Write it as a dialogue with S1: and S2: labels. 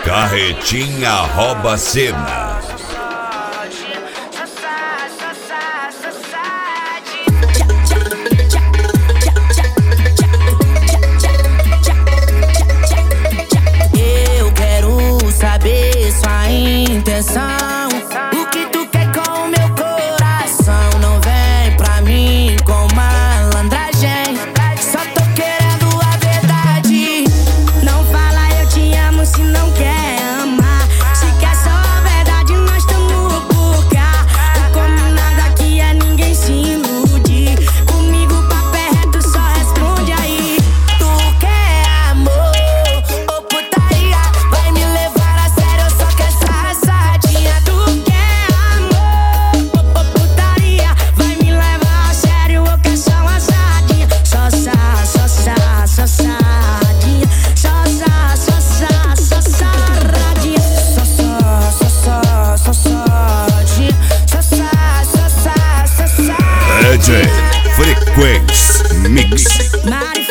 S1: Carretinha rouba cena.
S2: Eu quero saber sua intenção. O que tu quer com o meu coração? Não vem pra mim com malandragem. Só tô querendo a verdade. Não fala eu te amo se não quer amar. Se quer só a verdade, nós tamo por cá. O combinado aqui é ninguém se iludir. Comigo papo é reto, só responde aí. Tu quer amor ou putaria? Vai me levar a sério, eu só quero safadinha. Tu quer amor ou putaria? Vai me levar a sério, eu quero só uma sardinha. Só saradinha. Só saradinha.
S1: DJ Frequência Mix.